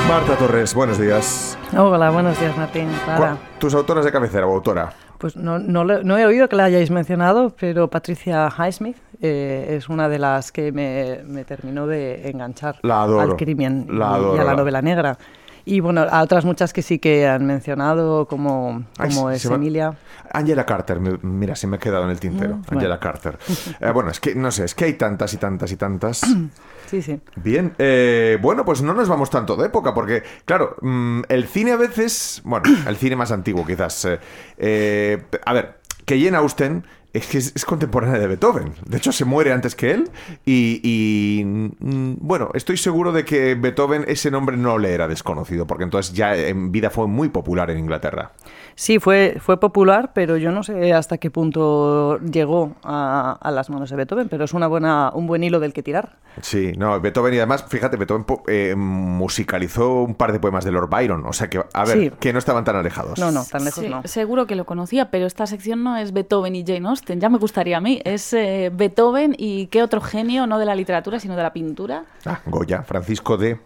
Marta Torres, buenos días. Hola, buenos días, Martín. Clara. ¿Tus autoras de cabecera o autora? Pues no he oído que la hayáis mencionado, pero Patricia Highsmith es una de las que me terminó de enganchar al crimen y a la novela negra. Y bueno, a otras muchas que sí que han mencionado, como es Emilia. Angela Carter, mira, se me ha quedado en el tintero. Angela Carter. Bueno, es que no sé, es que hay tantas y tantas y tantas. Sí, sí. Bien, bueno, pues no nos vamos tanto de época, porque, claro, el cine a veces, bueno, el cine más antiguo quizás. A ver, que Jane Austen es que es contemporánea de Beethoven. De hecho, se muere antes que él. Bueno, estoy seguro de que Beethoven ese nombre no le era desconocido, porque entonces ya en vida fue muy popular en Inglaterra. Sí, fue popular, pero yo no sé hasta qué punto llegó a las manos de Beethoven, pero es un buen hilo del que tirar. Sí, no, Beethoven, y además, fíjate, Beethoven musicalizó un par de poemas de Lord Byron, o sea que, a ver, sí, que no estaban tan alejados. No, tan lejos sí, no. Seguro que lo conocía, pero esta sección no es Beethoven y Jane Austen, ya me gustaría a mí, es Beethoven y qué otro genio, no de la literatura, sino de la pintura. Goya, Francisco de...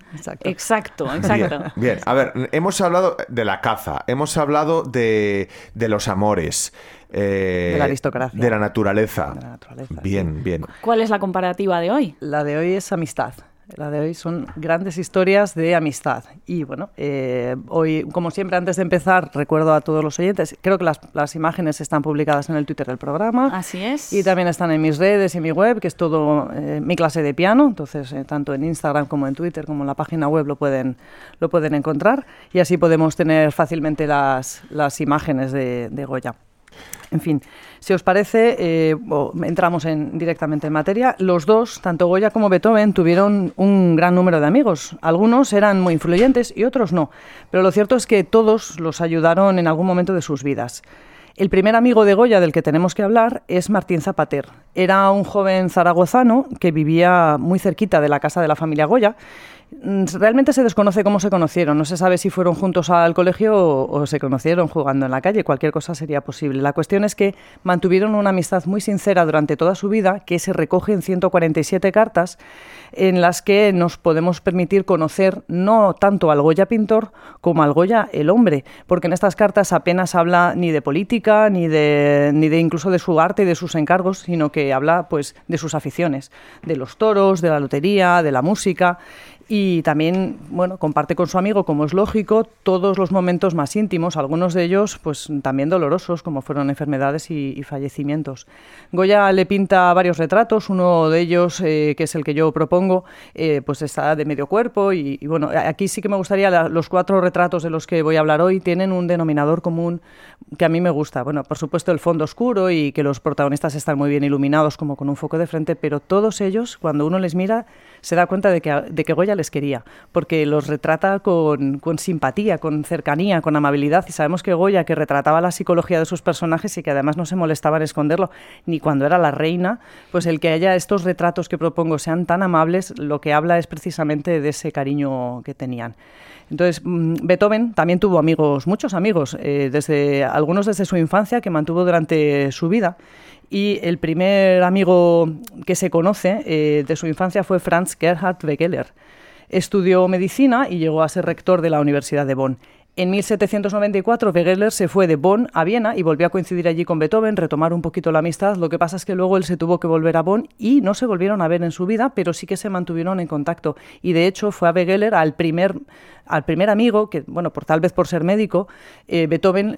Exacto. Bien, a ver, hemos hablado de la caza, hemos hablado de los amores, de la aristocracia, de la naturaleza. Bien. ¿Cuál es la comparativa de hoy? La de hoy es amistad. La de hoy son grandes historias de amistad. Y bueno, hoy, como siempre, antes de empezar, recuerdo a todos los oyentes, creo que las imágenes están publicadas en el Twitter del programa. Así es. Y también están en mis redes y en mi web, que es todo mi clase de piano. Entonces, tanto en Instagram como en Twitter, como en la página web lo pueden encontrar. Y así podemos tener fácilmente las imágenes de Goya. En fin, si os parece, entramos directamente en materia. Los dos, tanto Goya como Beethoven, tuvieron un gran número de amigos. Algunos eran muy influyentes y otros no. Pero lo cierto es que todos los ayudaron en algún momento de sus vidas. El primer amigo de Goya del que tenemos que hablar es Martín Zapater. Era un joven zaragozano que vivía muy cerquita de la casa de la familia Goya. Realmente se desconoce cómo se conocieron, no se sabe si fueron juntos al colegio o se conocieron jugando en la calle, cualquier cosa sería posible. La cuestión es que mantuvieron una amistad muy sincera durante toda su vida, que se recoge en 147 cartas, en las que nos podemos permitir conocer no tanto al Goya pintor como al Goya el hombre, porque en estas cartas apenas habla ni de política, ni de incluso de su arte y de sus encargos, sino que habla pues de sus aficiones, de los toros, de la lotería, de la música. Y también, bueno, comparte con su amigo, como es lógico, todos los momentos más íntimos, algunos de ellos pues también dolorosos, como fueron enfermedades y fallecimientos. Goya le pinta varios retratos, uno de ellos, que es el que yo propongo, pues está de medio cuerpo y bueno, aquí sí que me gustaría, los 4 retratos de los que voy a hablar hoy tienen un denominador común que a mí me gusta. Bueno, por supuesto el fondo oscuro y que los protagonistas están muy bien iluminados como con un foco de frente, pero todos ellos, cuando uno les mira, se da cuenta de que Goya les quería, porque los retrata con simpatía, con cercanía, con amabilidad, y sabemos que Goya, que retrataba la psicología de sus personajes y que además no se molestaba en esconderlo, ni cuando era la reina, pues el que haya estos retratos que propongo sean tan amables, lo que habla es precisamente de ese cariño que tenían. Entonces, Beethoven también tuvo amigos, muchos amigos, algunos desde su infancia, que mantuvo durante su vida. Y el primer amigo que se conoce de su infancia fue Franz Gerhard Wegeler. Estudió medicina y llegó a ser rector de la Universidad de Bonn. En 1794 Wegeler se fue de Bonn a Viena y volvió a coincidir allí con Beethoven, retomar un poquito la amistad. Lo que pasa es que luego él se tuvo que volver a Bonn y no se volvieron a ver en su vida, pero sí que se mantuvieron en contacto. Y de hecho fue a Wegeler al primer amigo, que bueno, tal vez por ser médico, Beethoven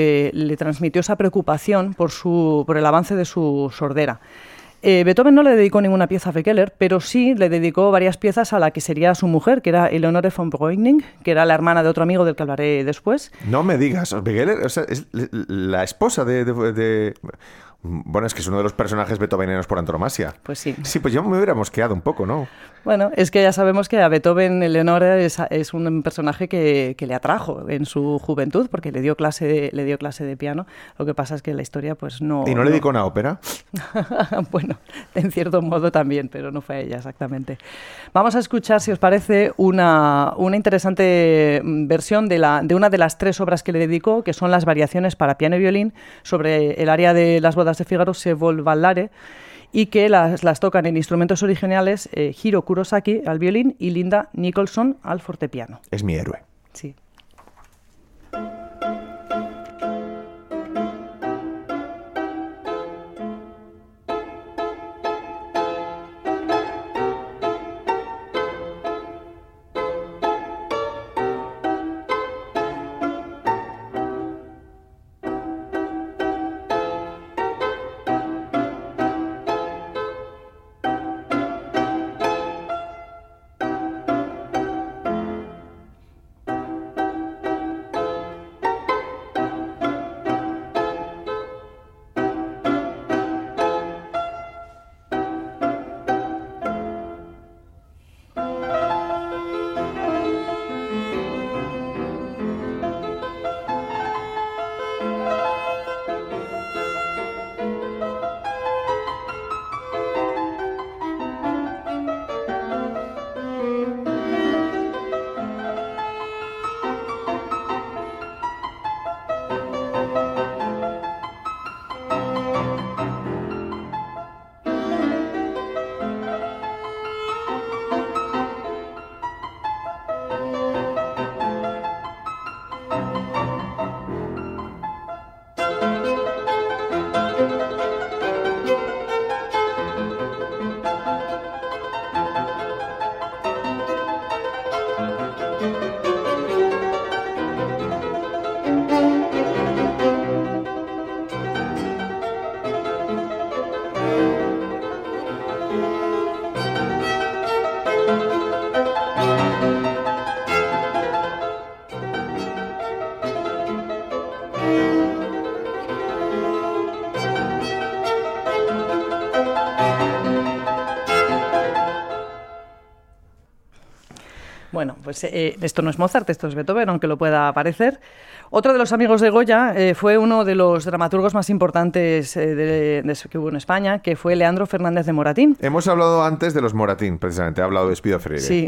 le transmitió esa preocupación por el avance de su sordera. Beethoven no le dedicó ninguna pieza a Wegeler, pero sí le dedicó varias piezas a la que sería su mujer, que era Eleonore von Breuning, que era la hermana de otro amigo del que hablaré después. No me digas, Wegeler, o sea, es la esposa de... Bueno, es que es uno de los personajes beethovenianos por antonomasia. Pues sí. Sí, pues yo me hubiera mosqueado un poco, ¿no? Bueno, es que ya sabemos que a Beethoven Eleonore es un personaje que le atrajo en su juventud, porque le dio clase de piano. Lo que pasa es que la historia pues no... ¿Y no le dedicó una ópera? Bueno, en cierto modo también, pero no fue a ella exactamente. Vamos a escuchar, si os parece, una interesante versión de una de las 3 obras que le dedicó, que son las variaciones para piano y violín sobre el aria de las bodas de Fígaro, Se vol ballare. y que las tocan en instrumentos originales Hiro Kurosaki al violín y Linda Nicholson al fortepiano. Es mi héroe. Sí. Bueno, pues esto no es Mozart, esto es Beethoven, aunque lo pueda parecer. Otro de los amigos de Goya fue uno de los dramaturgos más importantes que hubo en España, que fue Leandro Fernández de Moratín. Hemos hablado antes de los Moratín, precisamente. He hablado de Espido Freire. Sí,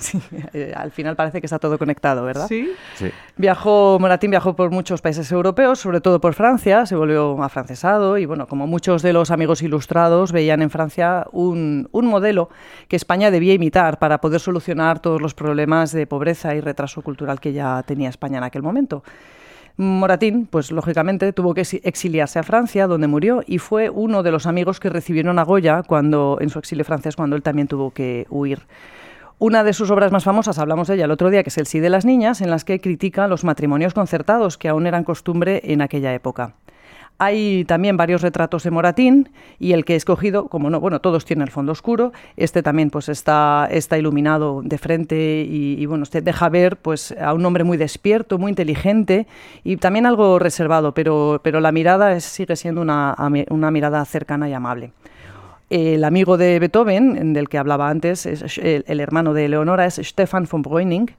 al final parece que está todo conectado, ¿verdad? Sí. Moratín viajó por muchos países europeos, sobre todo por Francia, se volvió afrancesado y, bueno, como muchos de los amigos ilustrados, veían en Francia un modelo que España debía imitar para poder solucionar todos los problemas de pobreza y retraso cultural que ya tenía España en aquel momento. Moratín, pues lógicamente tuvo que exiliarse a Francia, donde murió, y fue uno de los amigos que recibieron a Goya en su exilio francés, cuando él también tuvo que huir. Una de sus obras más famosas, hablamos de ella el otro día, que es El sí de las niñas, en las que critica los matrimonios concertados, que aún eran costumbre en aquella época. Hay también varios retratos de Moratín y el que he escogido, como no, bueno, todos tienen el fondo oscuro, este también pues está iluminado de frente y bueno, usted deja ver pues a un hombre muy despierto, muy inteligente y también algo reservado, pero la mirada sigue siendo una mirada cercana y amable. El amigo de Beethoven, del que hablaba antes, el hermano de Eleonora, es Stefan von Breuning,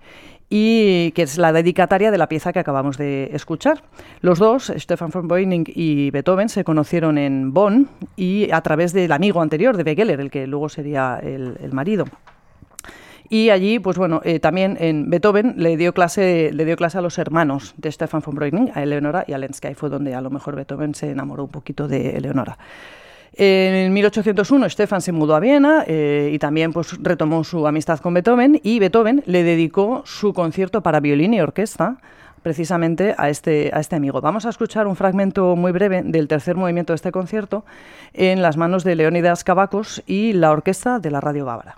y que es la dedicataria de la pieza que acabamos de escuchar. Los dos, Stefan von Breuning y Beethoven, se conocieron en Bonn y a través del amigo anterior de Wegeler, el que luego sería el marido. Y allí, pues bueno, también en Beethoven le dio clase a los hermanos de Stefan von Breuning, a Eleonora y a Lenski. Ahí fue donde a lo mejor Beethoven se enamoró un poquito de Eleonora. En 1801 Stefan se mudó a Viena y también pues, retomó su amistad con Beethoven, y Beethoven le dedicó su concierto para violín y orquesta precisamente a este amigo. Vamos a escuchar un fragmento muy breve del tercer movimiento de este concierto en las manos de Leónidas Kavakos y la orquesta de la Radio Bávara.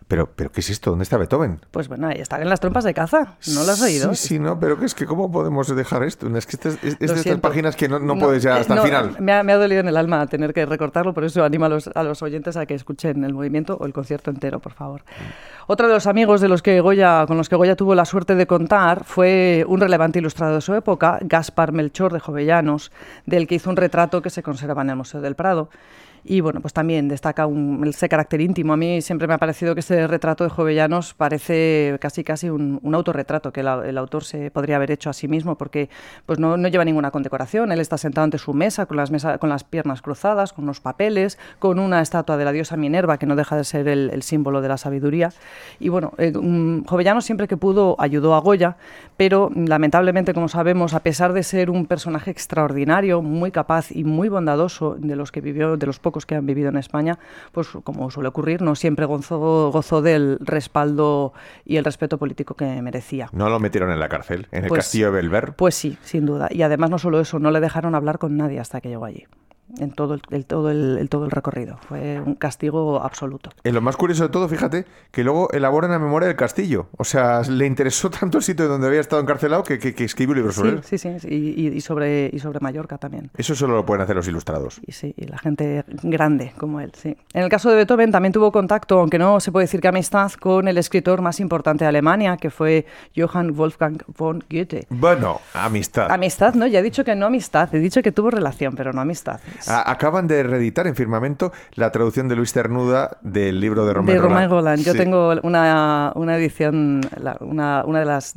Pero ¿qué es esto? ¿Dónde está Beethoven? Pues bueno, ahí están en las trompas de caza. ¿No lo has oído? Sí, no, pero es que ¿cómo podemos dejar esto? Es que es de estas siento. páginas que no puedes ya hasta el final. Me ha dolido en el alma tener que recortarlo, por eso animo a los oyentes a que escuchen el movimiento o el concierto entero, por favor. Otro de los amigos con los que Goya tuvo la suerte de contar fue un relevante ilustrador de su época, Gaspar Melchor de Jovellanos, del que hizo un retrato que se conserva en el Museo del Prado. Y bueno, pues también destaca ese carácter íntimo. A mí siempre me ha parecido que ese retrato de Jovellanos parece casi un autorretrato que el autor se podría haber hecho a sí mismo, porque pues no lleva ninguna condecoración. Él está sentado ante su mesa con las piernas cruzadas, con unos papeles, con una estatua de la diosa Minerva, que no deja de ser el símbolo de la sabiduría. Y bueno, Jovellanos siempre que pudo ayudó a Goya, pero lamentablemente, como sabemos, a pesar de ser un personaje extraordinario, muy capaz y muy bondadoso, de los pocos que han vivido en España, pues como suele ocurrir, no siempre gozó del respaldo y el respeto político que merecía. ¿No lo metieron en la cárcel, en el castillo de Belver? Pues sí, sin duda. Y además no solo eso, no le dejaron hablar con nadie hasta que llegó allí. En todo el recorrido. Fue un castigo absoluto. Lo más curioso de todo, fíjate, que luego elaboran la memoria del castillo. O sea, le interesó tanto el sitio donde había estado encarcelado que escribió libros sobre él. Sí. Y sobre Mallorca también. Eso solo lo pueden hacer los ilustrados. Y la gente grande como él, sí. En el caso de Beethoven también tuvo contacto, aunque no se puede decir que amistad, con el escritor más importante de Alemania, que fue Johann Wolfgang von Goethe. Bueno, amistad. Amistad, ¿no? Ya he dicho que no amistad. He dicho que tuvo relación, pero no amistad. Acaban de reeditar en Firmamento la traducción de Luis Cernuda del libro de Romain Rolland. Yo tengo una edición, una de las,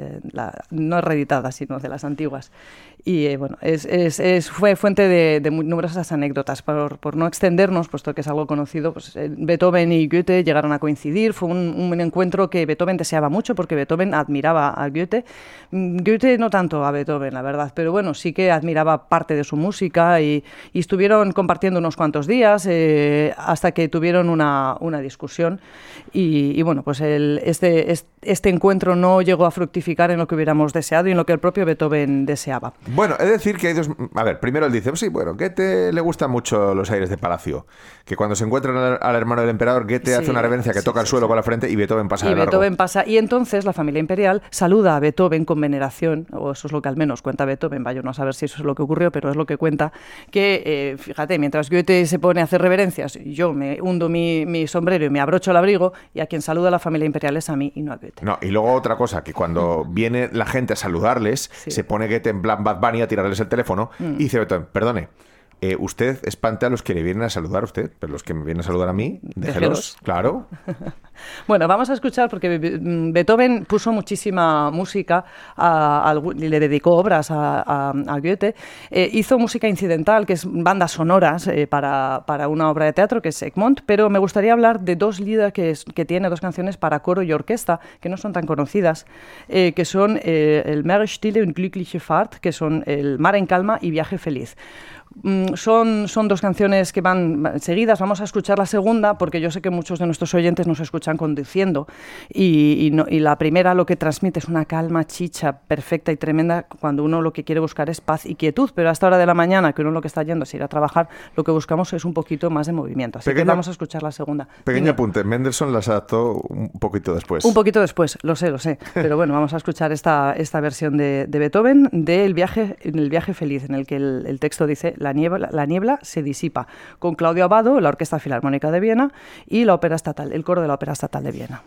no reeditadas, sino de las antiguas. Y bueno, fue fuente de numerosas anécdotas. Por no extendernos, puesto que es algo conocido, pues Beethoven y Goethe llegaron a coincidir. Fue un encuentro que Beethoven deseaba mucho, porque Beethoven admiraba a Goethe. Goethe no tanto a Beethoven, la verdad, pero bueno, sí que admiraba parte de su música y estuvieron compartiendo unos cuantos días hasta que tuvieron una discusión. Y bueno, pues este encuentro no llegó a fructificar en lo que hubiéramos deseado y en lo que el propio Beethoven deseaba. Bueno, he de decir que hay dos... A ver, primero él dice, sí, bueno, Goethe le gustan mucho los aires de palacio, que cuando se encuentran al hermano del emperador, Goethe hace una reverencia que toca el suelo con la frente y Beethoven pasa de largo. Y entonces la familia imperial saluda a Beethoven con veneración, o eso es lo que al menos cuenta Beethoven, vaya no a saber si eso es lo que ocurrió, pero es lo que cuenta, que fíjate, mientras Goethe se pone a hacer reverencias, yo me hundo mi sombrero y me abrocho el abrigo, y a quien saluda a la familia imperial es a mí y no a Goethe. No, y luego otra cosa, que cuando viene la gente a saludarles, se pone Goethe en plan Bad Bunny a tirarles el teléfono y dice Beethoven, perdone, usted espante a los que le vienen a saludar a usted, pero los que me vienen a saludar a mí, déjelos. Claro. Bueno, vamos a escuchar, porque Beethoven puso muchísima música, le dedicó obras a Goethe. Hizo música incidental, que es bandas sonoras para una obra de teatro, que es Egmont, pero me gustaría hablar de dos lieder que tiene, dos canciones para coro y orquesta, que no son tan conocidas, que son el Meer Stille und Glückliche Fahrt, que son el Mar en Calma y Viaje Feliz. Son dos canciones que van seguidas. Vamos a escuchar la segunda porque yo sé que muchos de nuestros oyentes nos escuchan conduciendo y la primera lo que transmite es una calma, chicha perfecta y tremenda cuando uno lo que quiere buscar es paz y quietud, pero a esta hora de la mañana que uno lo que está yendo es ir a trabajar, lo que buscamos es un poquito más de movimiento. Así que vamos a escuchar la segunda. Pequeño apunte, Mendelssohn las adaptó un poquito después. Un poquito después, lo sé, pero bueno, vamos a escuchar esta versión de Beethoven del viaje feliz, en el que el texto dice: la niebla se disipa, con Claudio Abbado, la Orquesta Filarmónica de Viena y el coro de la Ópera Estatal de Viena.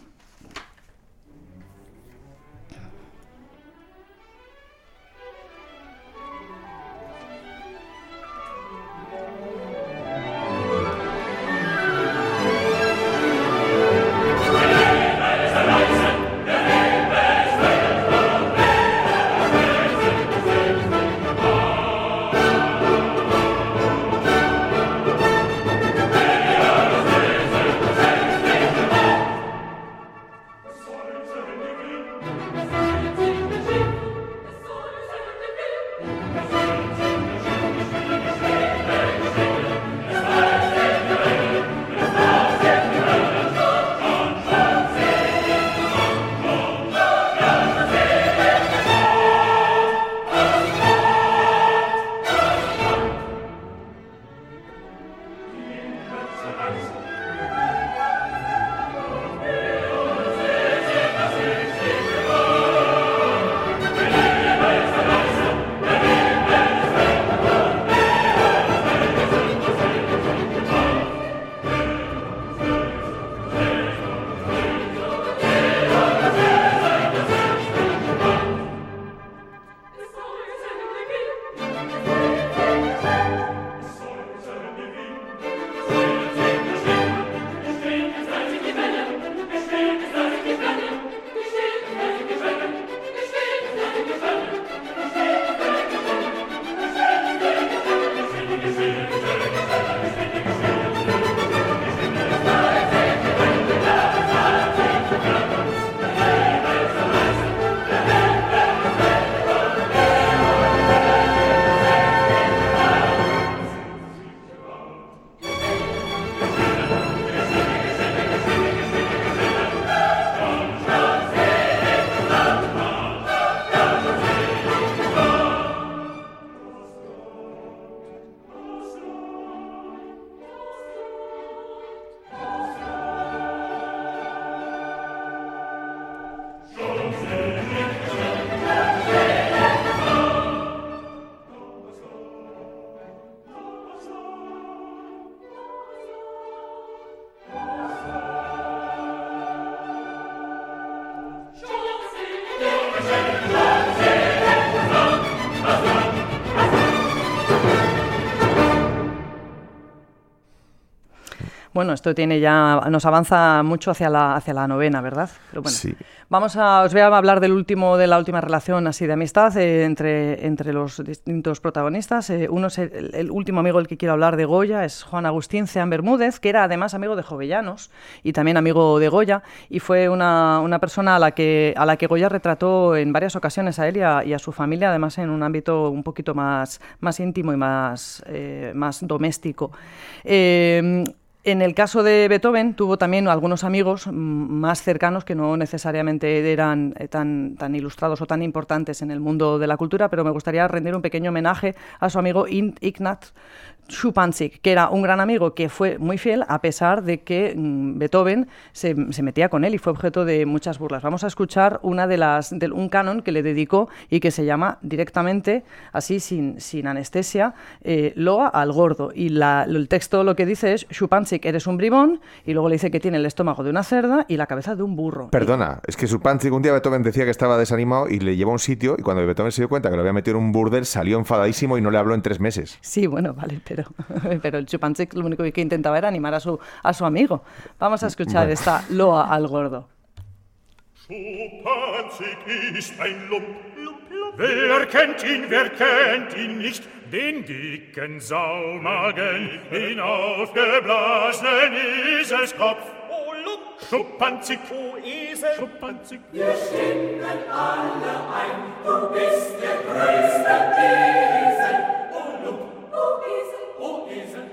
Bueno, esto nos avanza mucho hacia la novena, ¿verdad? Pero bueno, sí. Os voy a hablar de la última relación así de amistad entre los distintos protagonistas. Uno es el último amigo del que quiero hablar de Goya, es Juan Agustín Ceán Bermúdez, que era además amigo de Jovellanos y también amigo de Goya, y fue una persona a la que Goya retrató en varias ocasiones a él y a su familia, además en un ámbito un poquito más íntimo y más doméstico. En el caso de Beethoven tuvo también algunos amigos más cercanos que no necesariamente eran tan ilustrados o tan importantes en el mundo de la cultura, pero me gustaría rendir un pequeño homenaje a su amigo Ignaz Schuppanzig, que era un gran amigo que fue muy fiel a pesar de que Beethoven se metía con él y fue objeto de muchas burlas. Vamos a escuchar un canon que le dedicó y que se llama directamente, así sin anestesia, Loa al gordo. Y el texto lo que dice es: Schuppanzig, eres un bribón, y luego le dice que tiene el estómago de una cerda y la cabeza de un burro. Perdona, es que Schuppanzig un día Beethoven decía que estaba desanimado y le llevó a un sitio, y cuando Beethoven se dio cuenta que lo había metido en un burdel, salió enfadadísimo y no le habló en 3 meses. Sí, bueno, vale, pero el Schuppanzig lo único que intentaba era animar a su amigo. Vamos a escuchar esta Loa al gordo. Schuppanzig ist ein Lump. Wer kennt ihn nicht? Den dicken Saumagen, den aufgeblasenen Eselskopf. Oh, Lump, Schuppanzig, oh Esel, Schuppanzig. Wir stimmen alle ein, du bist der größte Esel. Oh, Lump, oh Esel, oh Esel,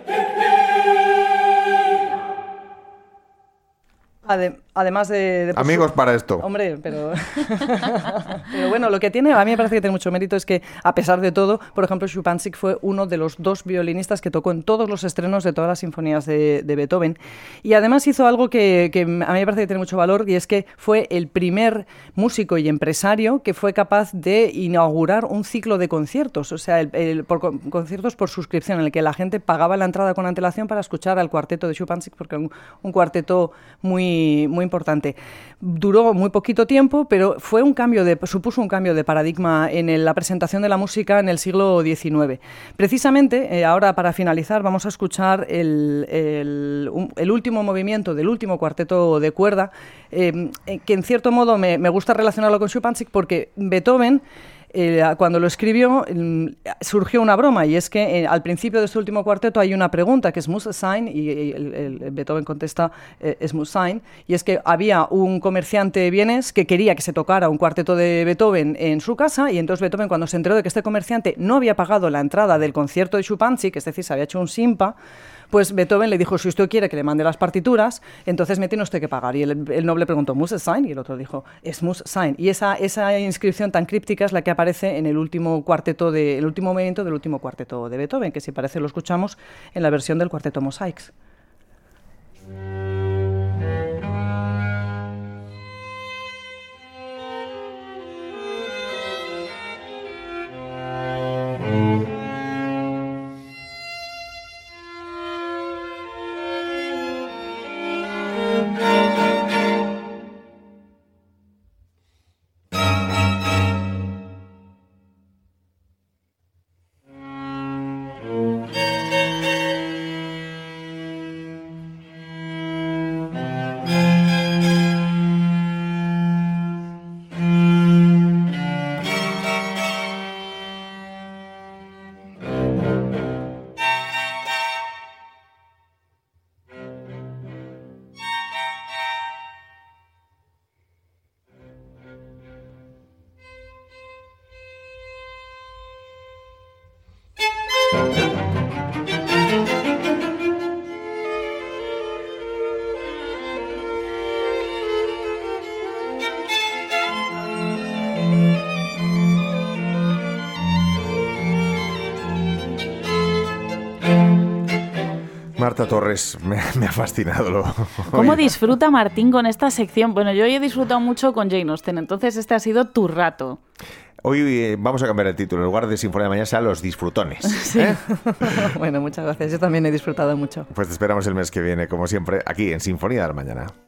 Además de amigos para esto. Hombre, pero bueno, lo que tiene, a mí me parece que tiene mucho mérito es que, a pesar de todo, por ejemplo, Schuppanzig fue uno de los 2 violinistas que tocó en todos los estrenos de todas las sinfonías de Beethoven. Y además hizo algo que a mí me parece que tiene mucho valor, y es que fue el primer músico y empresario que fue capaz de inaugurar un ciclo de conciertos, o sea, conciertos por suscripción, en el que la gente pagaba la entrada con antelación para escuchar al cuarteto de Schuppanzig, porque era un cuarteto muy importante. Duró muy poquito tiempo, pero supuso un cambio de paradigma en la presentación de la música en el siglo XIX. Precisamente, ahora para finalizar, vamos a escuchar el último movimiento del último cuarteto de cuerda, que en cierto modo me gusta relacionarlo con Schuppanzig porque Beethoven, cuando lo escribió, surgió una broma, y es que al principio de este último cuarteto hay una pregunta que es "Muss es sein?", y Beethoven contesta "Es muss sein", y es que había un comerciante vienés que quería que se tocara un cuarteto de Beethoven en su casa, y entonces Beethoven, cuando se enteró de que este comerciante no había pagado la entrada del concierto de Schuppanzig, es decir, se había hecho un simpa, pues Beethoven le dijo: si usted quiere que le mande las partituras, entonces me tiene usted que pagar. Y el noble preguntó: ¿Muss es sein? Y el otro dijo: es muss sein. Y esa inscripción tan críptica es la que aparece en el último movimiento del último cuarteto de Beethoven, que si parece lo escuchamos en la versión del cuarteto Mosaics. Marta Torres, me ha fascinado. ¿Cómo disfruta Martín con esta sección? Bueno, yo he disfrutado mucho con Jane Austen, entonces este ha sido tu rato. Hoy vamos a cambiar el título. En lugar de Sinfonía de Mañana, sea Los Disfrutones. Sí. Bueno, muchas gracias. Yo también he disfrutado mucho. Pues te esperamos el mes que viene, como siempre, aquí en Sinfonía de la Mañana.